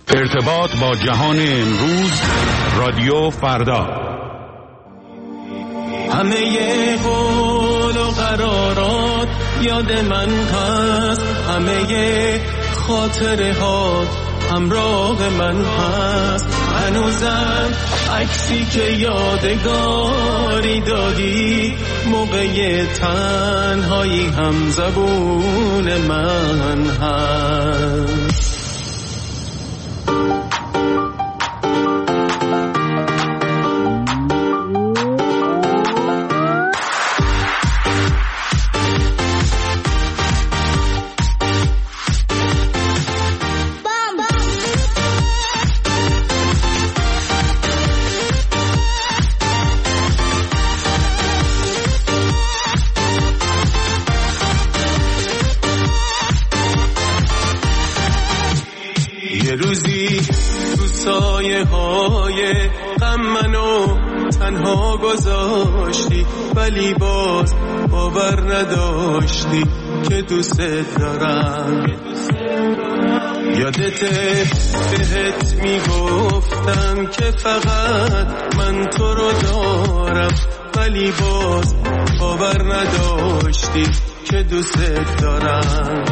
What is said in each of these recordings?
ارتباط با جهان امروز، رادیو فردا. همه قول و قرارات یاد من هست، همه خاطره ها همراه من هست. هنوزم عکسی که یادگاری دادی، موقع تنهایی هم زبون من هست. تنها گذاشتی ولی باز باور نداشتی که دوست دارم. یادته بهت میگفتم که فقط من تو رو دارم، ولی باز باور نداشتی که دوست دارم.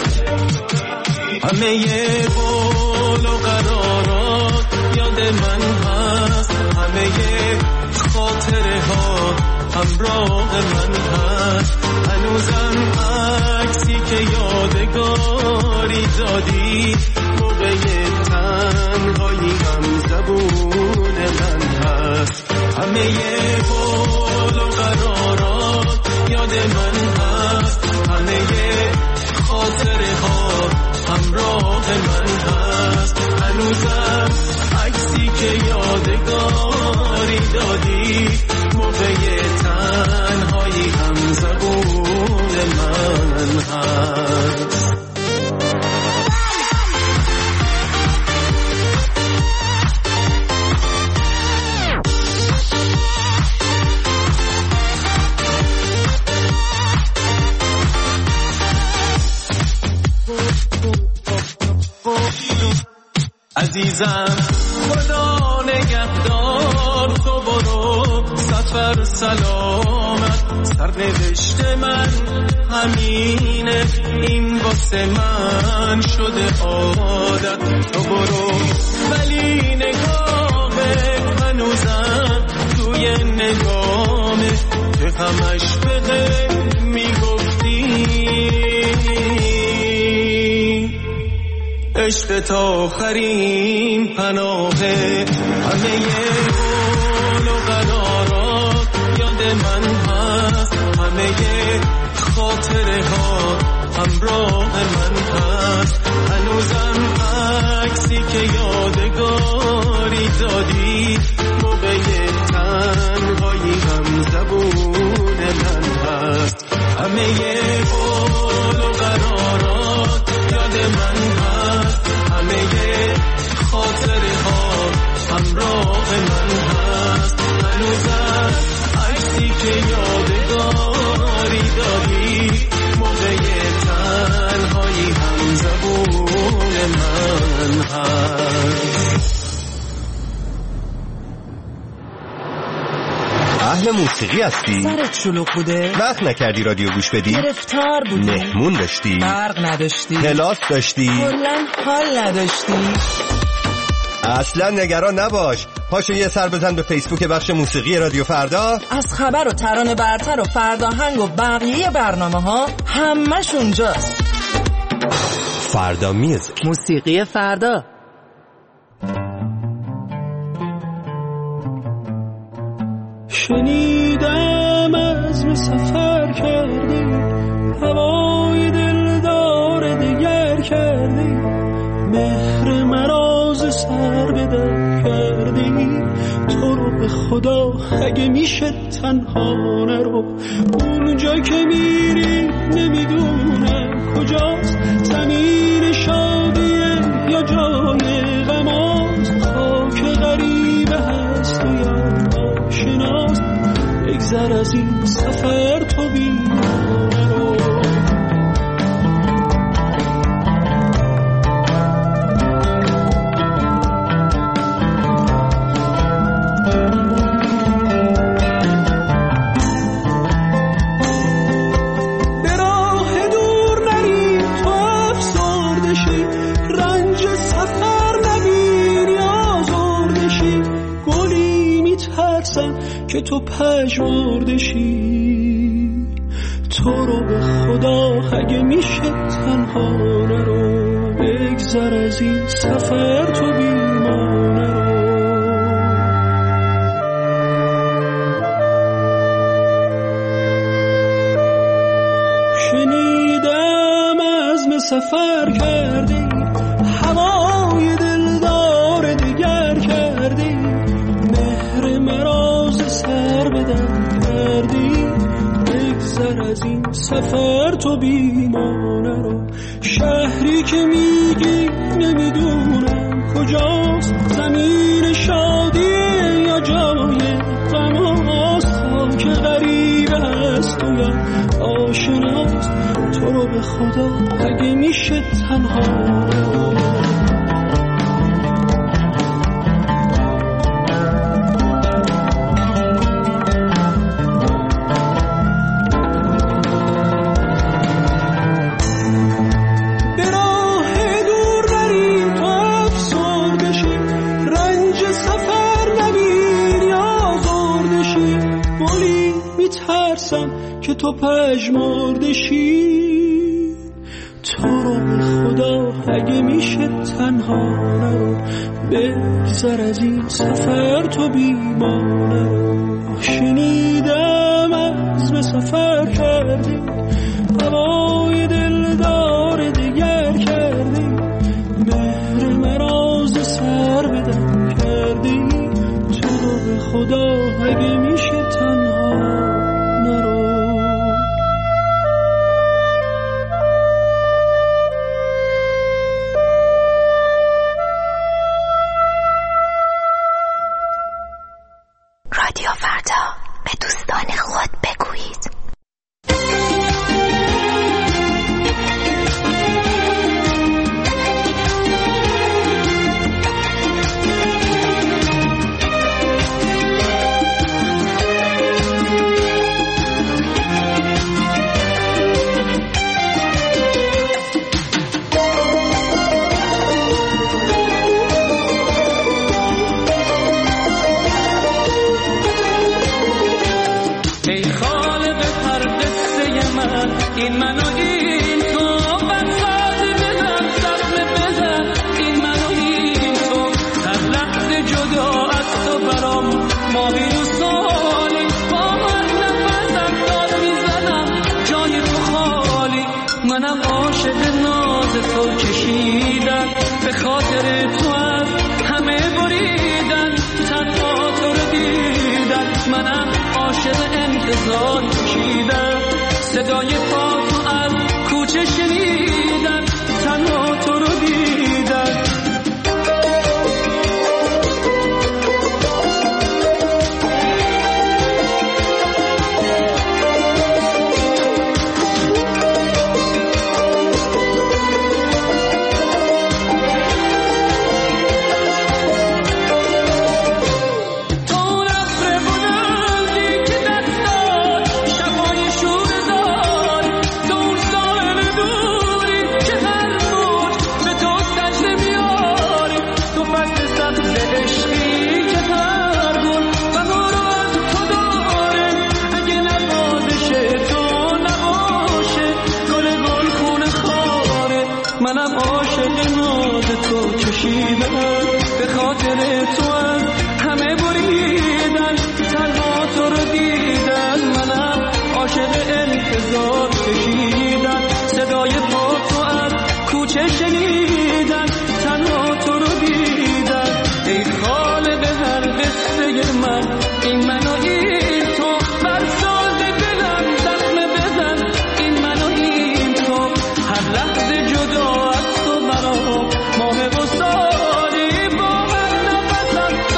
همه قول و قرارات یاد من هست، همه خاطره ها همراه من هست. هنوزم عکسی که یادگاری دادی، موقع تنهایی هم زبون من هست. همه قول و قرارات یاد من هست، همه خاطره ها همراه من هست. هنوزم عکسی که یادگاری دادی، موقع تنهایی هم زبون من هست. عزیزم خدا نگهدار، تو برو سفر سلامت. سرنوشت من همینه، این واسه من شده عادت. تو برو ولی نگاهت هنوزم توی نگامه، که همش بده میگفتی عشق تا آخرین پناهه. همه قول و قرارات یاد من هست، همه خاطره ها همراه من هست. هنوزم عکسی که یادگاری دادی، موقع تنهایی هم زبون من هست. همه قول و قرارات یاد من هست، همه خاطره ها همراه من هست. هنوزم عکسی که یادگاری دادی، موقع تنهایی هم زبون من هست. اهل موسیقی هستی؟ سرت شلوغ بوده؟ وقت نکردی رادیو گوش بدی؟ گرفتار بودی؟ مهمون داشتی؟ برق نداشتی؟ کلاس داشتی؟ کلاً حال نداشتی؟ اصلا نگران نباش، پاشو یه سر بزن به فیسبوک بخش موسیقی رادیو فردا. از خبر و ترانه برتر و فرداهنگ و بقیه برنامه ها همش اونجاست. فردا میوزیک، موسیقی فردا. شنیدم از سفر کردی، هوای دلدار دیگر کردی، مهر مراز سر به در کردی. تو رو به خدا اگه میشه تنها نرو، اونجا که میری نمیدونم کجاست، زمین شادیه یا جای غماست. خاک غریبه هست و یا آشناست، بگذر از این سفر تو بی‌معنی رو. که تو پژمردشی. تو رو به خدا اگه میشه تنها نرو، بگذر از این سفر تو بیمانه رو. شنیدم عزم سفر کردی، هوای دلدار دیگر کردی، مهر مراز سر بدم کردی، بگذر از این سفر تو بیمانه رو. شهری که میگی نمیدونم کجاست، زمین شادیه یا جای غم هاست، که غریب هست و یا آشناست. تو رو به خدا اگه میشه تنها که تو پژمردشی. تو رو به خدا اگه میشه تنها نرو، بگذر از این سفر تو بیمانه رو. شنیدم عزم سفر کردی، هوای دلدار دیگر کردی، مهر مراز سر بدم کردی. تو رو به خدا اگه میشه تنها نرو. رادیو فردا، به دوستان خود بگویید. این من و این تو بساز بزن، زخم بزن. این من و این تو هر لحظه جدا از تو برام ماهی و سالی. با هر نفسم داد میزنم جای تو خالی. منم عاشق ناز تو کشیدم، به خاطر تو از همه بریدن، تنها تو رو دیدن. منم عاشق انتظار کشیدم، صدای پا تو از کوچه شنیدن، تنها تو رو دیدن. منم عاشق ناز تو کشیدم، به خاطر تو از همه بریدن، تنها تو رو دیدن. منم عاشق انتظار کشیدم، صدای پا تو از کوچه شنیدن، تنها تو رو دیدن. ای خالق هر قصه من، این من و این تو برساز دلم، زخم بزن. این من و این تو هر لحظه جدا از تو برام ماه و سالی. با هر نفسم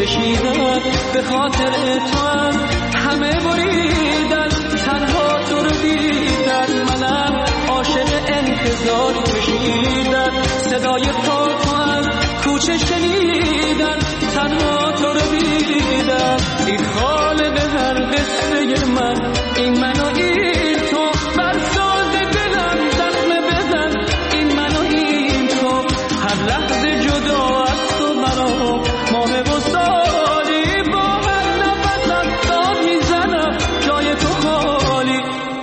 کشیدن به خاطر تو از همه بریدن تنها تو رو دیدن منم عاشق انتظار کشیدن صدای پا تو از کوچه شنیدن تنها تو رو دیدن این خاله به هر قصه من این من و این تو برساز دلم زخم بزن این من و این تو هر لحظه جدا از تو برام ماه و سالی با هر نفسم داد میزنم جای تو خالی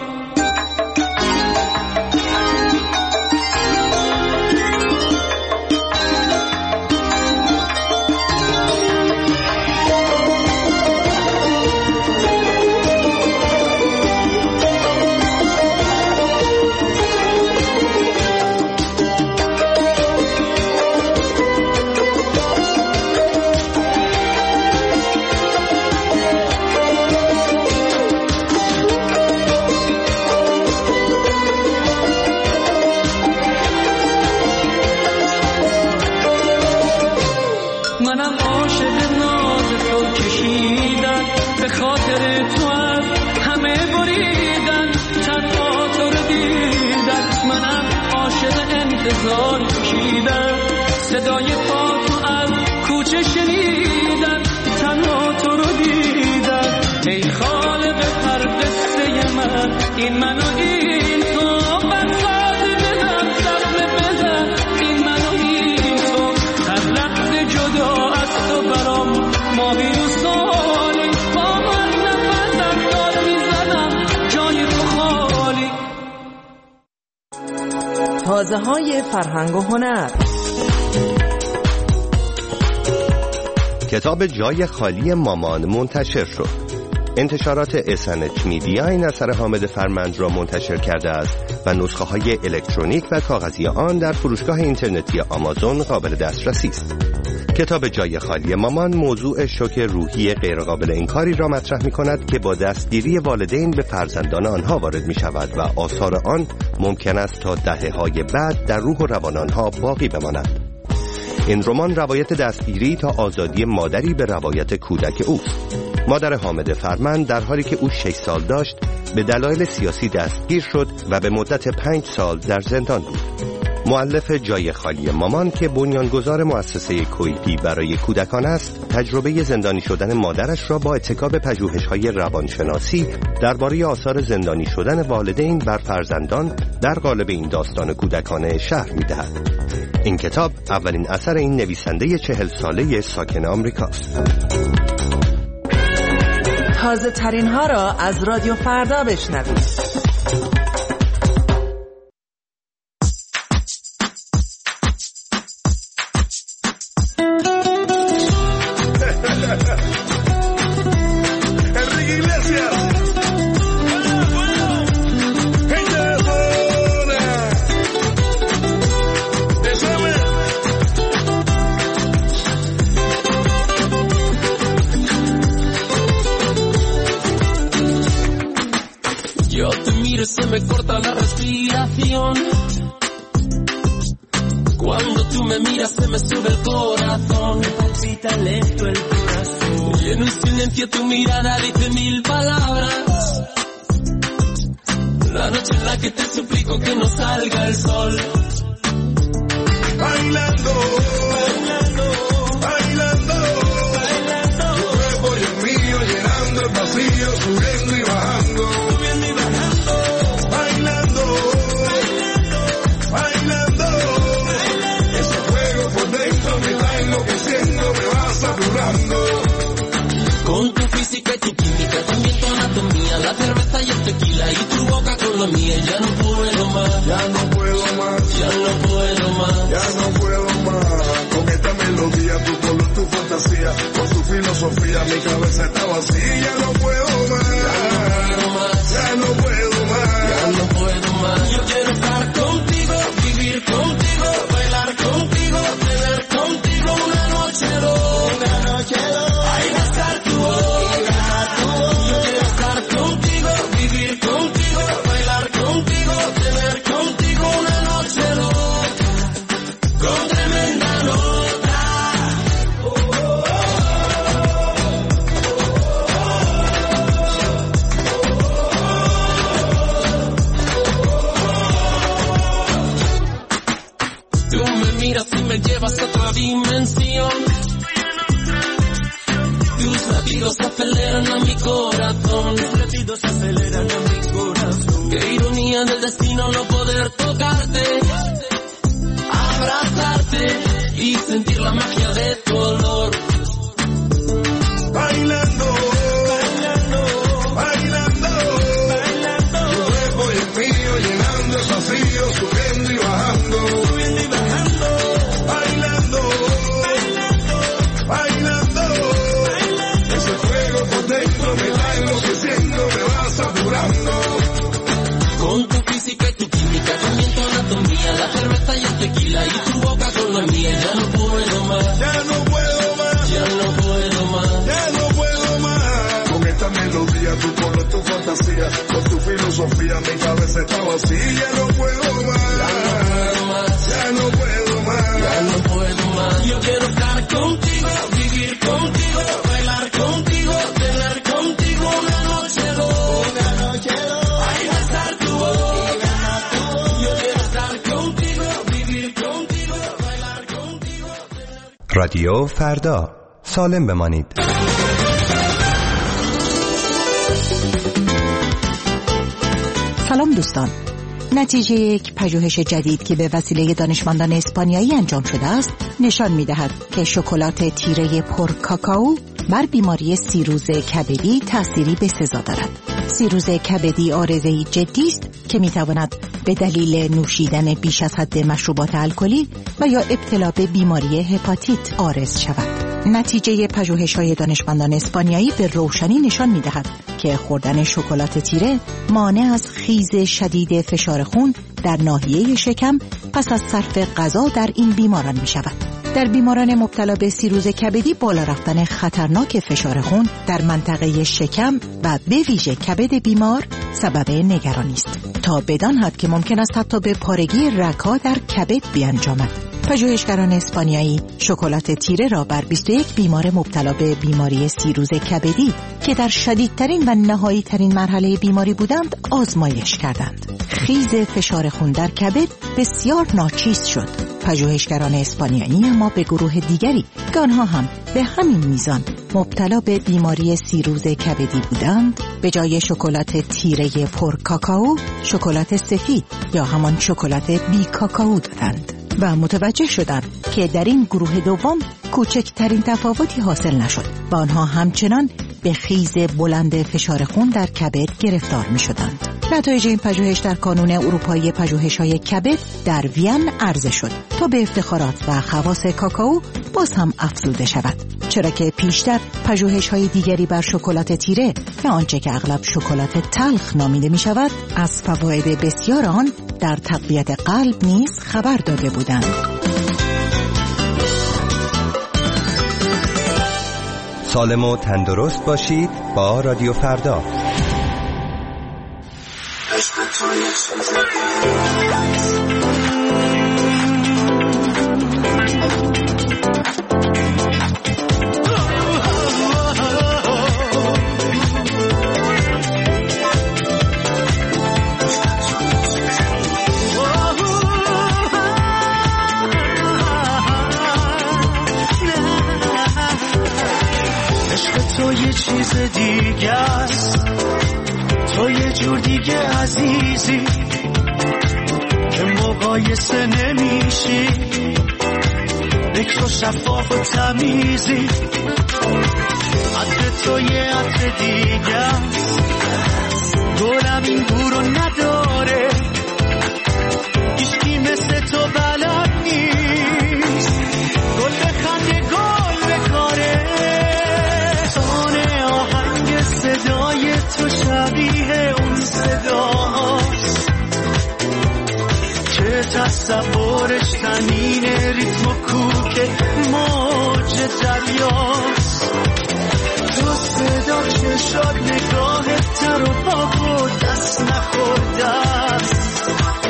منم عاشق ناز تو کشیدن به خاطر تو از همه بریدن تنها تو رو دیدن منم عاشق انتظار کشیدن صدای پا تو از کوچه شنیدن تنها تو رو دیدن ای خاله به هر قصه من این من و این تو بساز دلم زخم بزن این من و این تو هر لحظه جدا از تو برام ماهی و سالی با هر نفسم داد میزنم جای تو خالی تازه های فرهنگ و هنر. کتاب جای خالی مامان منتشر شد. انتشارات SNH میدیا این اثر حامد فرمند را منتشر کرده است و نسخه های الکترونیک و کاغذی آن در فروشگاه اینترنتی آمازون قابل دسترسی است. کتاب جای خالی مامان موضوع شوک روحی غیرقابل انکاری را مطرح می کند که با دستگیری والدین به فرزندان آنها وارد می شود و آثار آن ممکن است تا دهه‌های بعد در روح و روان آنها باقی بماند. این رمان روایت دستگیری تا آزادی مادری به روایت کودک اوست. مادر حامد فرمند در حالی که او 6 سال داشت به دلایل سیاسی دستگیر شد و به مدت 5 سال در زندان بود. مؤلف جای خالی مامان که بنیانگذار مؤسسه کویپی برای کودکان است، تجربه زندانی شدن مادرش را با اتکا به پژوهش‌های روانشناسی درباره آثار زندانی شدن والدین بر فرزندان در قالب این داستان کودکانه شرح می‌دهد. این کتاب اولین اثر این نویسنده 40 ساله ساکن آمریکاست. تازه ترین ها را از رادیو فردا بشنوید. Se me corta la respiración. Cuando tú me miras se me sube el corazón. Me palpita lento el corazón. Y en un silencio tu mirada dice 1000 palabras. La noche en la que te suplico que no salga el sol. Bailando, bailando, bailando, bailando. Tu cuerpo y el mío llenando el vacío, subiendo y bajando. Con tu física y tu química, también tu anatomía, la cerveza y el tequila y tu boca con la mía. Ya no puedo más, ya no puedo más, ya no puedo más, ya no puedo más. Con esta melodía, tu color, tu fantasía, con su filosofía, mi cabeza está vacía. Ya no puedo más, ya no puedo más, ya no puedo más. Yo quiero estar contigo, vivir contigo, bailar contigo, tener contigo una noche loca, una noche loca. Ahí va a estar tu boca, yo quiero estar contigo, vivir contigo, bailar contigo, tener contigo una noche loca, con tremenda nota. latidos se aceleran a mi corazón, mis latidos se aceleran a mi corazón. Qué ironía del destino no poder tocarte, abrazarte y sentir la magia de tu olor. Bailando, bailando, bailando, bailando. Tu cuerpo y el mío llenando el vacío, subiendo y bajando, subiendo y bajando. Bailando, bailando, bailando, bailando. Ese fuego por dentro me va enloqueciendo, me va saturando. Con tu física y tu química, también tu anatomía, la cerveza y el tequila y tu boca con la mía. Ya no puedo más, ya no puedo más, ya no puedo más, ya no puedo más. Con esta melodía, tu color, tu fantasía, con tu filosofía, mi cabeza está vacía. Ya no puedo más, ya no puedo más, ya no puedo más. Yo quiero estar contigo, vivir contigo, bailar contigo, tener contigo una noche loca, una noche loca. Ahí va a estar tu boca. Yo quiero estar contigo, vivir contigo, bailar contigo, tener... رادیو فردا، سالم بمانید. سلام دوستان. نتیجه یک پژوهش جدید که به وسیله دانشمندان اسپانیایی انجام شده است نشان می‌دهد که شکلات تیره پر کاکائو بر بیماری سیروز کبدی تأثیری بسزا دارد. سیروز کبدی عارضه‌ای جدی است که می‌تواند به دلیل نوشیدن بیش از حد مشروبات الکلی و یا ابتلا به بیماری هپاتیت عارض شود. نتیجه پژوهش‌های دانشمندان اسپانیایی به روشنی نشان می‌دهد که خوردن شکلات تیره مانع از خیز شدید فشار خون در ناحیه شکم پس از صرف غذا در این بیماران می‌شود. در بیماران مبتلا به سیروز کبدی بالا رفتن خطرناک فشار خون در منطقه شکم و به ویژه کبد بیمار سبب نگرانی است، تا بدان حد که ممکن است حتی به پارگی رگ‌ها در کبد بیانجامد. پژوهشگران اسپانیایی شکلات تیره را بر 21 بیمار مبتلا به بیماری سیروز کبدی که در شدیدترین و نهایی ترین مرحله بیماری بودند آزمایش کردند. خیز فشار خون در کبد بسیار ناچیز شد. پژوهشگران اسپانیایی اما به گروه دیگری که آنها هم به همین میزان مبتلا به بیماری سیروز کبدی بودند به جای شکلات تیره پر کاکائو شکلات سفید یا همان شکلات بی کاکائو دادند و متوجه شدند که در این گروه دوم کوچکترین تفاوتی حاصل نشد و آنها همچنان به خیز بلند فشار خون در کبد گرفتار می شدند. نتایج این پژوهش در کانون اروپایی پژوهش‌های کبد در وین عرضه شد تا به افتخارات و خواص کاکائو باز هم افزوده شود، چرا که پیشتر پژوهش‌های دیگری بر شکلات تیره یا آنچه که اغلب شکلات تلخ نامیده می شود از فواید بسیار آن در تقویت قلب نیز خبر داده بودند. سالم و تندرست باشید با رادیو فردا. تو یه چیز دیگه است، تو یه جور دیگه عزیزی که مقایسه نمیشی، بکر و شفاف و تمیزی، عطر تو یه عطر دیگه است، گلم این گورو نداره، هیچکی مثل تو بلد نیست، گل بخنده گل بکاره، صدای تو شبیه اون صداست که تصورش تنین ریتم و کوک موج دریاست، تو صدا چشات نگاهت تر و پاک و دست نخورده است،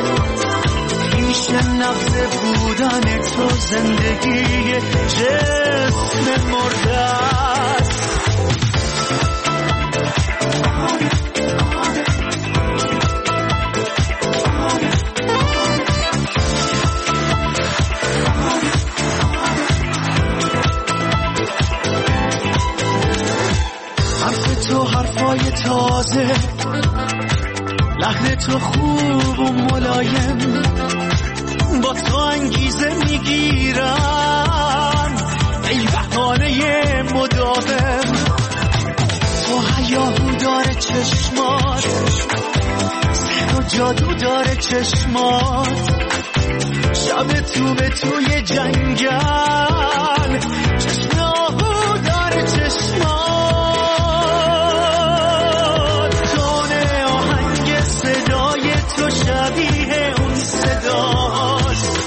پیش نبض بودن تو زندگی جسم مرده است. تو حرفای تازه، لحن تو خوب و ملایم، با تو انگیزه میگیرم ای بهانه مداوم. تو هیاهو داره چشمات، سحر و جادو داره چشمات، شب تو به توی جنگل، چشم آهو داره چشمات. تونه آهنگ صدای تو شبیه اون صداست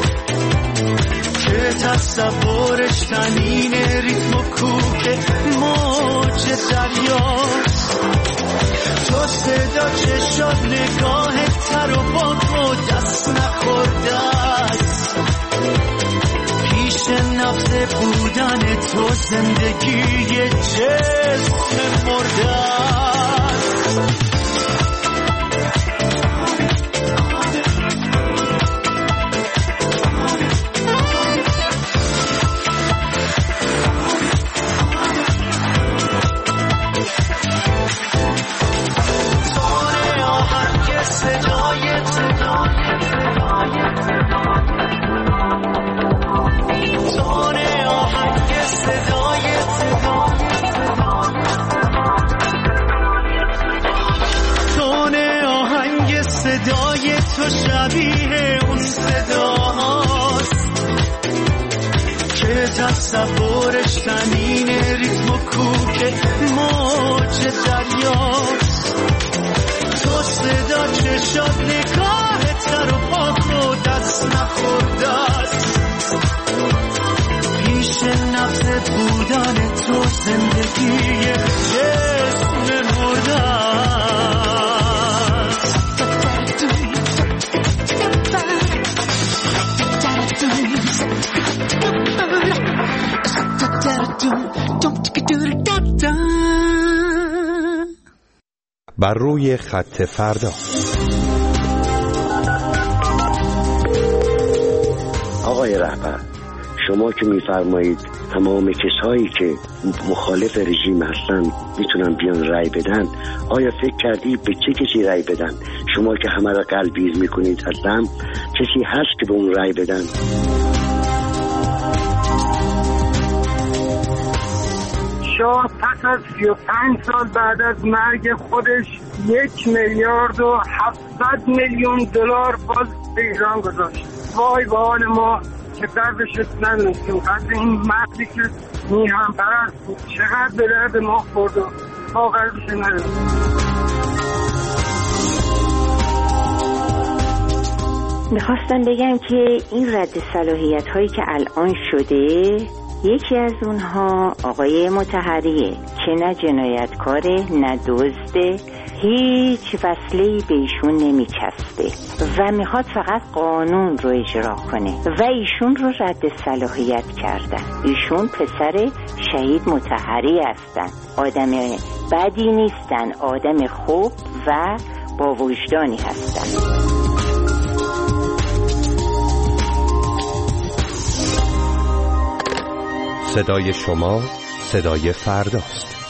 که تصورش تنین ریتم و کوک موج دریاست. تو صدا چشات نگاه تر و با تو دست نخورده است، پیش نفس بودن تو زندگی جسم مرده است. صدای تو شبیه اون صداست که تصورش تنین ریتم و کوک موج دریاست. تو صدا چشات نگاه تر و پاک و دست نخورده است، پیش نفس بودن تو زندگی جسم مرده است. بر روی خط فردا. آقای رهبر، شما که میفرمایید تمام کسایی که مخالف رژیم هستن میتونن بیان رای بدن، آیا فکر کردی به چه کسی رای بدن؟ شما که همه را قلبیز میکنید هستن، کسی هست که به اون رای بدن؟ شاه پس از 35 سال بعد از مرگ خودش 1,700,000,000 باز به ایران گذاشت. وای به حال ما که دردش ندونستیم، قدر این مردی که میهم پرست بود چقدر به درد ما خورد و ما قدرش ندونستیم. میخواستم بگم که این رد صلاحیت هایی که الان شده، یکی از اونها آقای مطهریه که نه جنایتکاره نه دزده، هیچ وصله‌ای به ایشون نمیچسبه و میخواد فقط قانون رو اجرا کنه و ایشون رو رد صلاحیت کردن. ایشون پسر شهید مطهری هستن، آدم بدی نیستن، آدم خوب و با وجدانی هستن. صدای شما صدای فرداست.